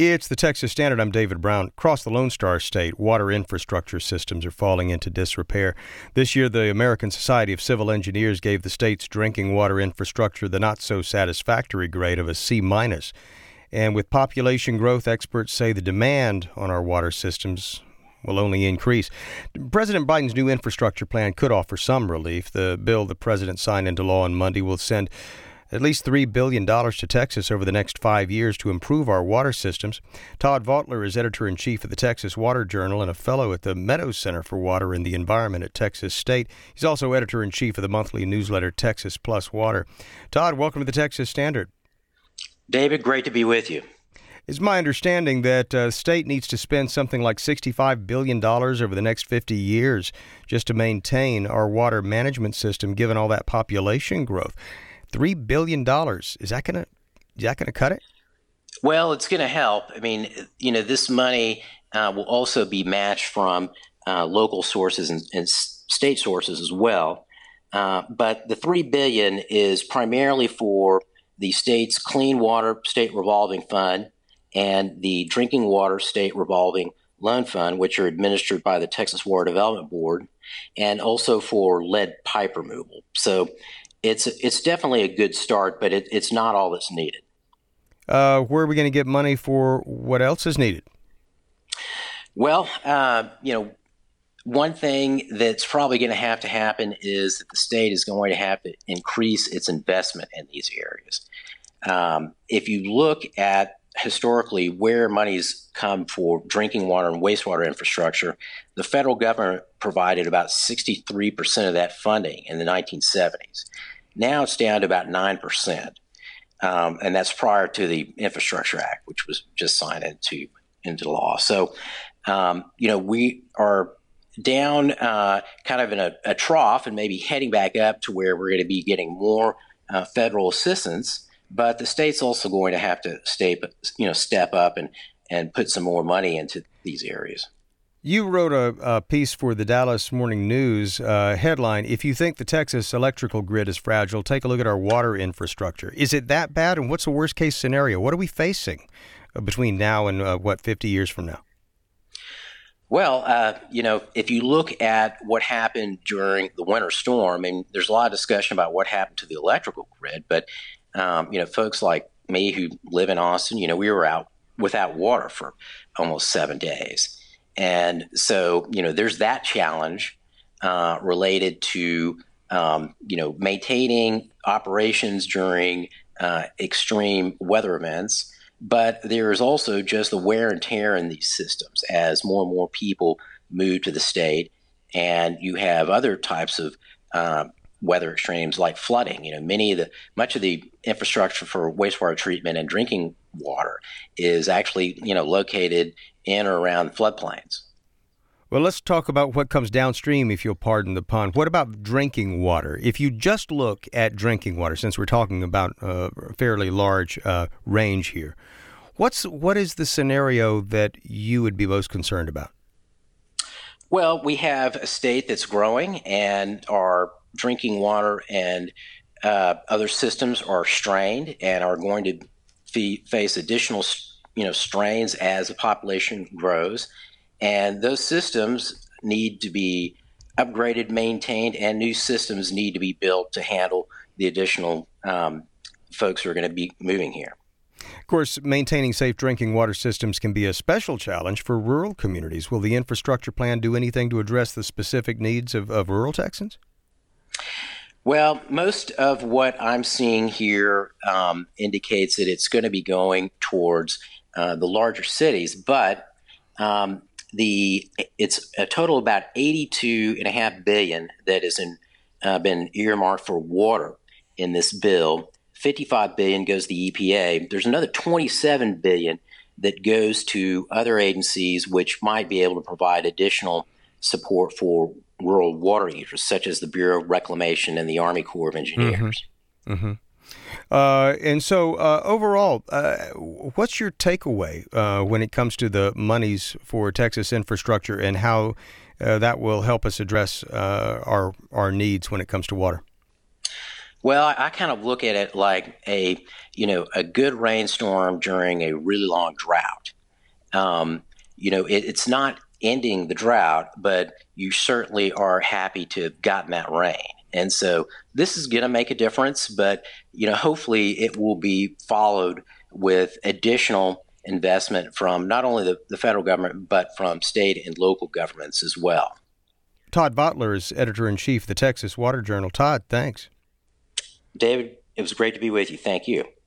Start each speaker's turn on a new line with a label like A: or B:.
A: It's the Texas Standard. I'm David Brown. Across the Lone Star State, water infrastructure systems are falling into disrepair. This year, the American Society of Civil Engineers gave the state's drinking water infrastructure the not-so-satisfactory grade of a C-. And with population growth, experts say the demand on our water systems will only increase. President Biden's new infrastructure plan could offer some relief. The bill the president signed into law on Monday will send at least $3 billion to Texas over the next 5 years to improve our water systems. Todd Vaughtler is editor-in-chief of the Texas Water Journal and a fellow at the Meadows Center for Water and the Environment at Texas State. He's also editor-in-chief of the monthly newsletter Texas Plus Water. Todd, welcome to the Texas Standard.
B: David, great to be with you.
A: It's my understanding that the state needs to spend something like $65 billion over the next 50 years just to maintain our water management system, given all that population growth. $3 billion. Is that going to cut it?
B: Well, it's going to help. I mean, this money will also be matched from local sources and state sources as well. But the $3 billion is primarily for the state's Clean Water State Revolving Fund and the Drinking Water State Revolving Loan Fund, which are administered by the Texas Water Development Board, and also for lead pipe removal. So it's definitely a good start, but it's not all that's needed.
A: Where are we going to get money for what else is needed?
B: Well, one thing that's probably going to happen is that the state is going to have to increase its investment in these areas. If you look at historically where money's come for drinking water and wastewater infrastructure, the federal government provided about 63% of that funding in the 1970s. Now it's down to about 9%, and that's prior to the Infrastructure Act, which was just signed into law. So, we are down kind of in a trough and maybe heading back up to where we're going to be getting more federal assistance. But the state's also going to have to step up and put some more money into these areas.
A: You wrote a piece for the Dallas Morning News headline, "If you think the Texas electrical grid is fragile, take a look at our water infrastructure." Is it that bad? And what's the worst case scenario? What are we facing between now and 50 years from now?
B: Well, if you look at what happened during the winter storm, and there's a lot of discussion about what happened to the electrical grid, but folks like me who live in Austin, we were out without water for almost 7 days. And so, there's that challenge related to, maintaining operations during extreme weather events. But there is also just the wear and tear in these systems as more and more people move to the state. And you have other types of weather extremes like flooding. Much of the infrastructure for wastewater treatment and drinking water is actually, located in or around floodplains.
A: Well, let's talk about what comes downstream, if you'll pardon the pun. What about drinking water? If you just look at drinking water, since we're talking about a fairly large range here, what is the scenario that you would be most concerned about?
B: Well, we have a state that's growing, and our drinking water and other systems are strained and are going to face additional strains as the population grows. And those systems need to be upgraded, maintained, and new systems need to be built to handle the additional folks who are going to be moving here.
A: Of course, maintaining safe drinking water systems can be a special challenge for rural communities. Will the infrastructure plan do anything to address the specific needs of rural Texans?
B: Well, most of what I'm seeing here indicates that it's going to be going towards the larger cities, but it's a total of about $82.5 billion that has been earmarked for water in this bill. $55 billion goes to the EPA. There's another $27 billion that goes to other agencies which might be able to provide additional support for rural water users, such as the Bureau of Reclamation and the Army Corps of Engineers.
A: Mm-hmm. And so overall, what's your takeaway when it comes to the monies for Texas infrastructure and how that will help us address our needs when it comes to water?
B: Well, I kind of look at it like a good rainstorm during a really long drought. It's not ending the drought, but you certainly are happy to have gotten that rain. And so this is going to make a difference, but hopefully it will be followed with additional investment from not only the federal government, but from state and local governments as well.
A: Todd Vottler is editor-in-chief of the Texas Water Journal. Todd, thanks.
B: David, it was great to be with you. Thank you.